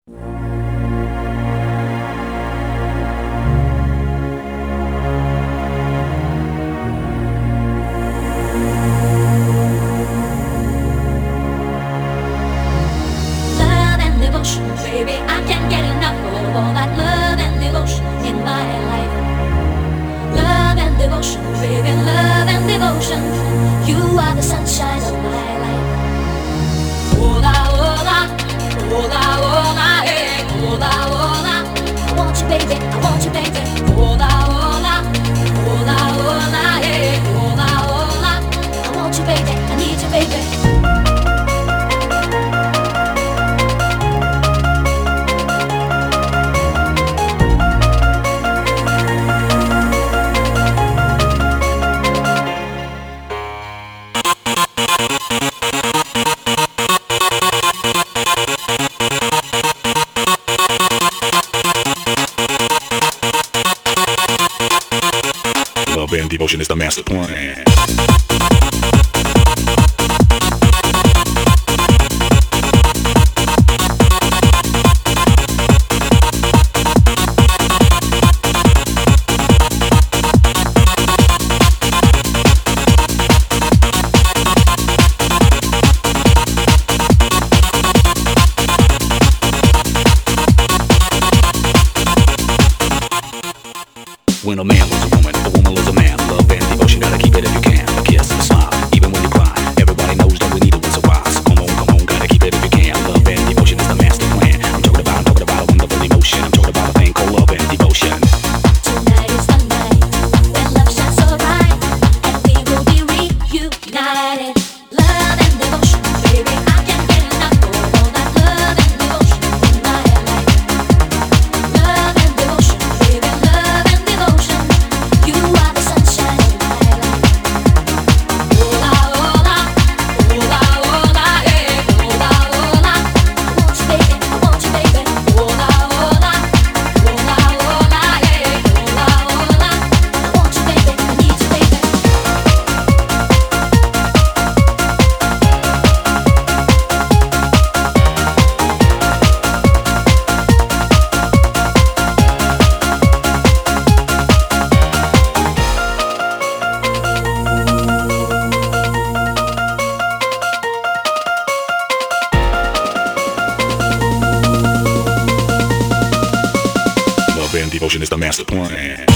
Love and devotion, baby, I can't get enough of all that love and devotion in my life. Love and devotion, baby, love and devotion. You are the sunshine of my life. Hola, hola, hola, hola, hey, hola, hola. I want you, baby, I want you, baby. Hola, hola, hola, hola, hey, hola, hola. I want you, baby, I need you, baby. Love and devotion is the master plan. When a man loves a woman loves a man. Love and devotion, gotta keep it if you can. A kiss, a smile, even when you cry. Everybody knows that we need it once a while. So come on, gotta keep it if you can. Love and devotion is the master plan. I'm talking about a wonderful emotion. I'm talking about a thing called love and devotion. Tonight is the night when love shines so bright, and we will be reunited. Love and devotion, baby, I can't get enough of all that love and devotion in my life. Love and devotion, baby, love and devotion. You are the sunshine of my life. Hola, hola, hola, hola, hey, hola, hola. I want you, baby, hola, hola, hola, hola, hey, hola, hola. I want you, baby, I need you, baby. Love and devotion is the master plan.